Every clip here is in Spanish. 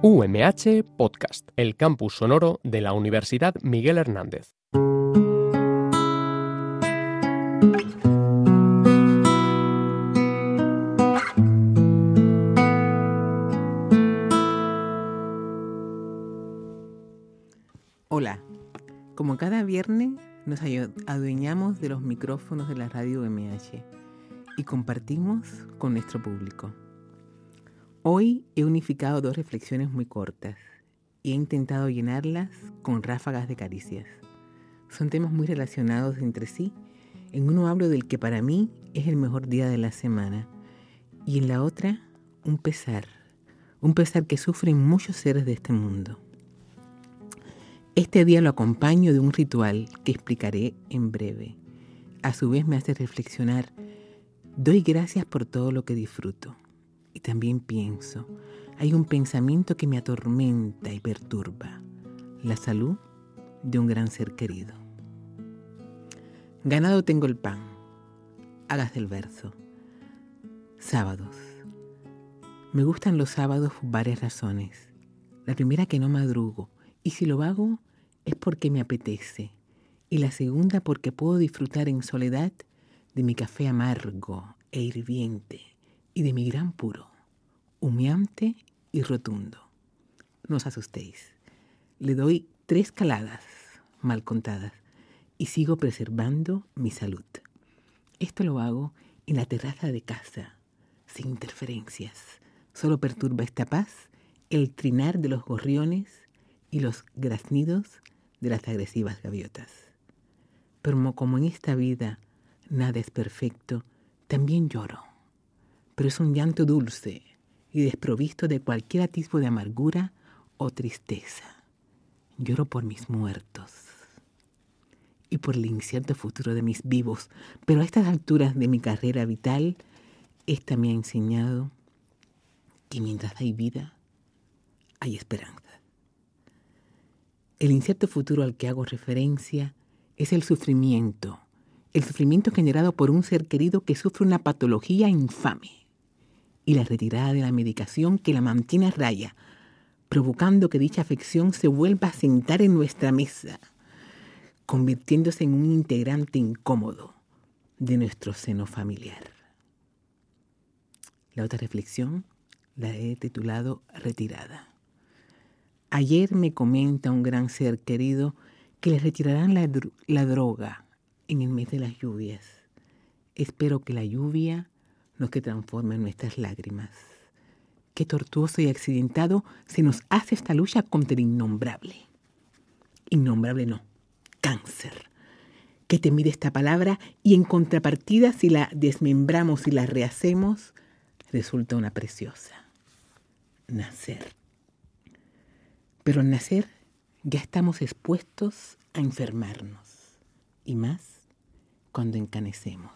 UMH Podcast, el campus sonoro de la Universidad Miguel Hernández. Hola, como cada viernes nos adueñamos de los micrófonos de la radio UMH y compartimos con nuestro público. Hoy he unificado dos reflexiones muy cortas y he intentado llenarlas con ráfagas de caricias. Son temas muy relacionados entre sí. En uno hablo del que para mí es el mejor día de la semana y en la otra un pesar que sufren muchos seres de este mundo. Este día lo acompaño de un ritual que explicaré en breve. A su vez me hace reflexionar. Doy gracias por todo lo que disfruto. Y también pienso, hay un pensamiento que me atormenta y perturba. La salud de un gran ser querido. Ganado tengo el pan. Hágase el verso. Sábados. Me gustan los sábados por varias razones. La primera, que no madrugo. Y si lo hago es porque me apetece. Y la segunda, porque puedo disfrutar en soledad de mi café amargo e hirviente y de mi gran puro, humeante y rotundo. No os asustéis. Le doy 3 caladas mal contadas y sigo preservando mi salud. Esto lo hago en la terraza de casa, sin interferencias. Solo perturba esta paz el trinar de los gorriones y los graznidos de las agresivas gaviotas. Pero como en esta vida nada es perfecto, también lloro. Pero es un llanto dulce y desprovisto de cualquier atisbo de amargura o tristeza. Lloro por mis muertos y por el incierto futuro de mis vivos. Pero a estas alturas de mi carrera vital, esta me ha enseñado que mientras hay vida, hay esperanza. El incierto futuro al que hago referencia es el sufrimiento generado por un ser querido que sufre una patología infame y la retirada de la medicación que la mantiene a raya, provocando que dicha afección se vuelva a sentar en nuestra mesa, convirtiéndose en un integrante incómodo de nuestro seno familiar. La otra reflexión la he titulado Retirada. Ayer me comenta un gran ser querido que le retirarán la droga en el mes de las lluvias. Espero que la lluvia no se transforme en nuestras lágrimas. Qué tortuoso y accidentado se nos hace esta lucha contra el innombrable. Innombrable no, cáncer. Que te mide esta palabra y en contrapartida, si la desmembramos y la rehacemos, resulta una preciosa. Nacer. Pero al nacer ya estamos expuestos a enfermarnos. Y más cuando encanecemos.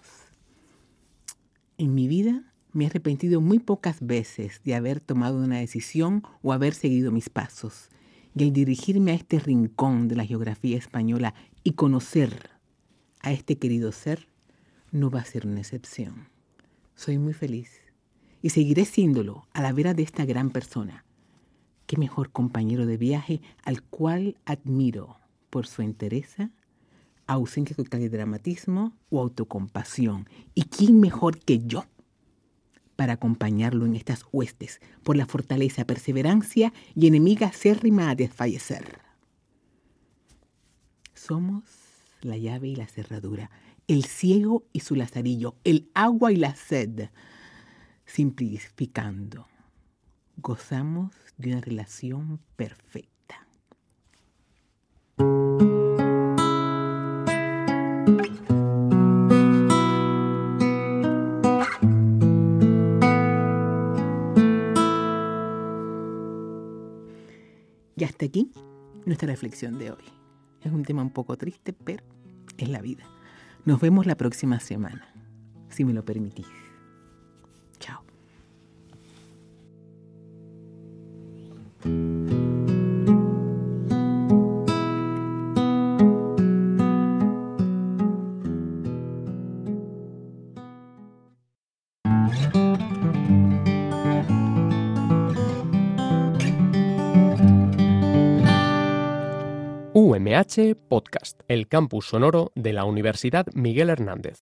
En mi vida me he arrepentido muy pocas veces de haber tomado una decisión o haber seguido mis pasos. Y al dirigirme a este rincón de la geografía española y conocer a este querido ser, no va a ser una excepción. Soy muy feliz y seguiré siéndolo a la vera de esta gran persona. Qué mejor compañero de viaje al cual admiro por su entereza, ausencia total de dramatismo o autocompasión. ¿Y quién mejor que yo para acompañarlo en estas huestes por la fortaleza, perseverancia y enemiga acérrima a desfallecer? Somos la llave y la cerradura, el ciego y su lazarillo, el agua y la sed. Simplificando, gozamos de una relación perfecta. Y hasta aquí nuestra reflexión de hoy. Es un tema un poco triste, pero es la vida. Nos vemos la próxima semana, si me lo permitís. Chao. UMH Podcast, el campus sonoro de la Universidad Miguel Hernández.